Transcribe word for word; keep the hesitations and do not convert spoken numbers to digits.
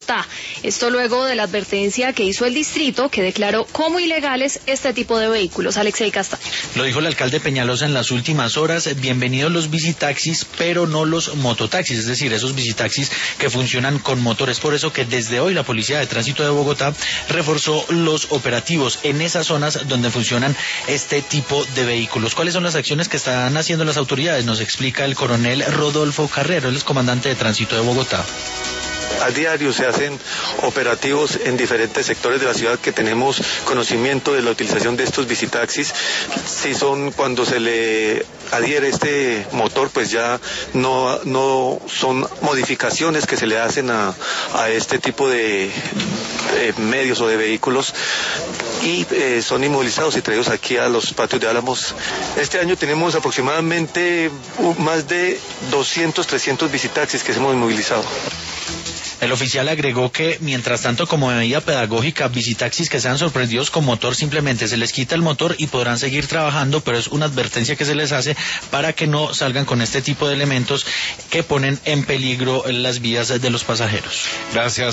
Bogotá. Esto luego de la advertencia que hizo el distrito, que declaró como ilegales este tipo de vehículos. Alexei Castaño. Lo dijo el alcalde Peñalosa en las últimas horas: bienvenidos los bicitaxis, pero no los mototaxis, es decir, esos bicitaxis que funcionan con motores. Por eso que desde hoy la Policía de Tránsito de Bogotá reforzó los operativos en esas zonas donde funcionan este tipo de vehículos. ¿Cuáles son las acciones que están haciendo las autoridades? Nos explica el coronel Rodolfo Carrero, él es comandante de Tránsito de Bogotá. A diario se hacen operativos en diferentes sectores de la ciudad que tenemos conocimiento de la utilización de estos bicitaxis. Si son cuando se le adhiere este motor, pues ya no, no son modificaciones que se le hacen a, a este tipo de eh, medios o de vehículos, y eh, son inmovilizados y traídos aquí a los patios de Álamos. Este año tenemos aproximadamente más de doscientos, trescientos bicitaxis que hemos inmovilizado. El oficial agregó que, mientras tanto, como medida pedagógica, bicitaxis que sean sorprendidos con motor simplemente se les quita el motor y podrán seguir trabajando, pero es una advertencia que se les hace para que no salgan con este tipo de elementos que ponen en peligro las vías de los pasajeros. Gracias.